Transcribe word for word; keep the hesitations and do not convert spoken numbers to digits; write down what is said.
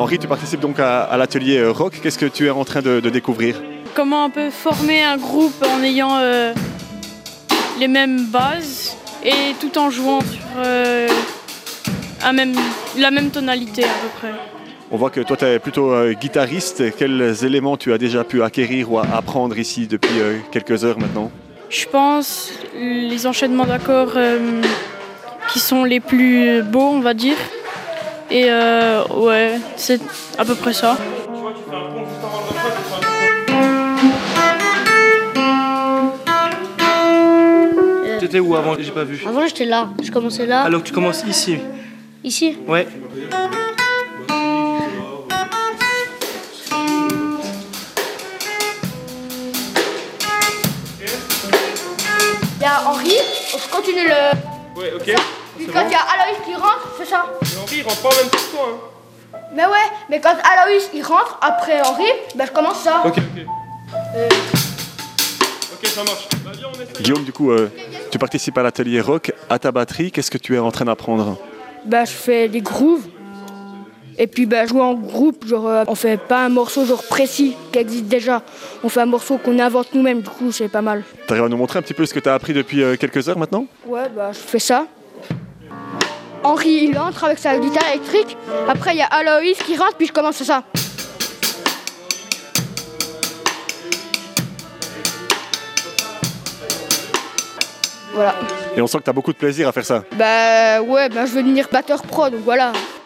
Henri, tu participes donc à, à l'atelier euh, rock. Qu'est-ce que tu es en train de, de découvrir? Comment on peut former un groupe en ayant euh, les mêmes bases et tout en jouant sur euh, un même, la même tonalité à peu près. On voit que toi, tu es plutôt euh, guitariste. Quels éléments tu as déjà pu acquérir ou apprendre ici depuis euh, quelques heures maintenant? Je pense les enchaînements d'accords euh, qui sont les plus beaux, on va dire. Et euh, ouais, c'est à peu près ça. T'étais où avant? J'ai pas vu. Avant j'étais là, je commençais là. Alors tu commences ici? Ici? Ouais. Il y a Henri, on continue le... Ouais, ok. Puis quand il y a Aloïs qui rentre, c'est ça. Mais Henri, il rentre pas en même temps que toi, hein. Mais ouais, mais quand Aloïs il rentre après Henri, ben je commence ça. Ok, ok. Euh, Ok, ça marche. Bah, viens, on essaye. Guillaume, du coup, euh, tu participes à l'atelier rock. À ta batterie, qu'est-ce que tu es en train d'apprendre? Bah, je fais des grooves. Et puis bah, jouer en groupe, genre euh, on fait pas un morceau genre précis qui existe déjà. On fait un morceau qu'on invente nous-mêmes, du coup c'est pas mal. Tu arrives à nous montrer un petit peu ce que tu as appris depuis euh, quelques heures maintenant? Ouais, bah je fais ça. Henri il entre avec sa guitare électrique. Après il y a Aloïs qui rentre, puis je commence ça. Voilà. Et on sent que tu as beaucoup de plaisir à faire ça. Bah ouais, bah je veux devenir batteur pro, donc voilà.